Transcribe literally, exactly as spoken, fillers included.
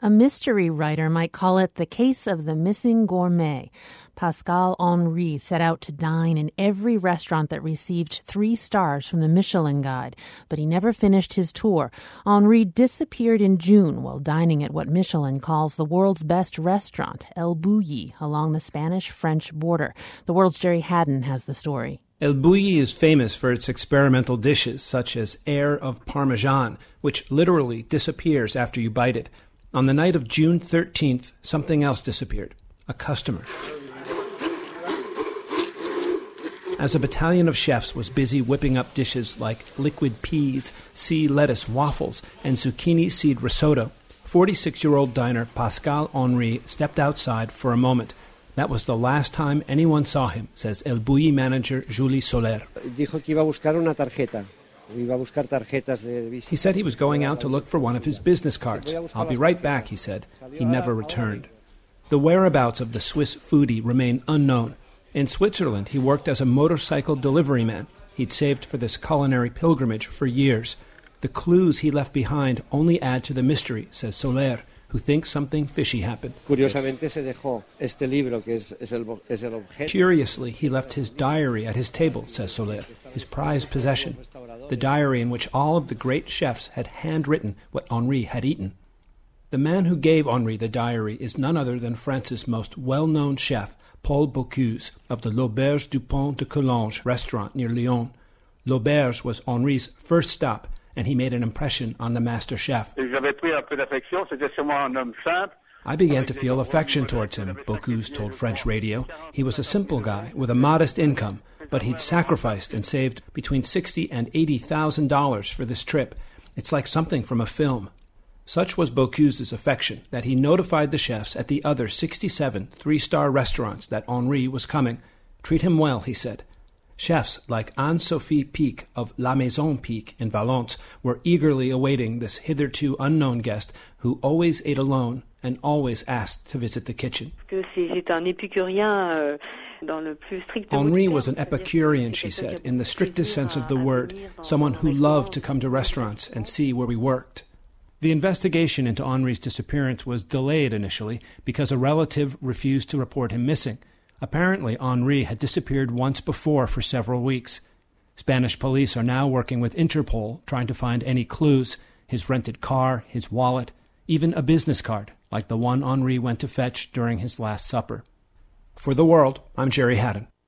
A mystery writer might call it the case of the missing gourmet. Pascal Henry set out to dine in every restaurant that received three stars from the Michelin Guide, but he never finished his tour. Henry disappeared in June while dining at what Michelin calls the world's best restaurant, El Bulli, along the Spanish-French border. The World's Jerry Haddon has the story. El Bulli is famous for its experimental dishes, such as air of Parmesan, which literally disappears after you bite it. On the night of June thirteenth, something else disappeared. A customer. As a battalion of chefs was busy whipping up dishes like liquid peas, sea lettuce waffles, and zucchini seed risotto, forty-six-year-old diner Pascal Henry stepped outside for a moment. That was the last time anyone saw him, says El Bulli manager Julie Soler. Dijo que iba a buscar una tarjeta. He said he was going out to look for one of his business cards. I'll be right back, he said. He never returned. The whereabouts of the Swiss foodie remain unknown. In Switzerland, he worked as a motorcycle delivery man. He'd saved for this culinary pilgrimage for years. The clues he left behind only add to the mystery, says Soler, who thinks something fishy happened. Curiously, he left his diary at his table, says Soler, his prized possession, the diary in which all of the great chefs had handwritten what Henry had eaten. The man who gave Henry the diary is none other than France's most well-known chef, Paul Bocuse, of the L'Auberge du Pont de Collonges restaurant near Lyon. L'Auberge was Henry's first stop, and he made an impression on the master chef. I began to feel affection towards him, Bocuse told French radio. He was a simple guy with a modest income, but he'd sacrificed and saved between sixty thousand dollars and eighty thousand dollars for this trip. It's like something from a film. Such was Bocuse's affection that he notified the chefs at the other sixty-seven three-star restaurants that Henry was coming. Treat him well, he said. Chefs like Anne-Sophie Pic of La Maison Pic in Valence were eagerly awaiting this hitherto unknown guest who always ate alone and always asked to visit the kitchen. Henry was an Epicurean, she said, in the strictest sense of the word, someone who loved to come to restaurants and see where we worked. The investigation into Henry's disappearance was delayed initially because a relative refused to report him missing. Apparently, Henry had disappeared once before for several weeks. Spanish police are now working with Interpol, trying to find any clues, his rented car, his wallet, even a business card, like the one Henry went to fetch during his Last Supper. For The World, I'm Jerry Haddon.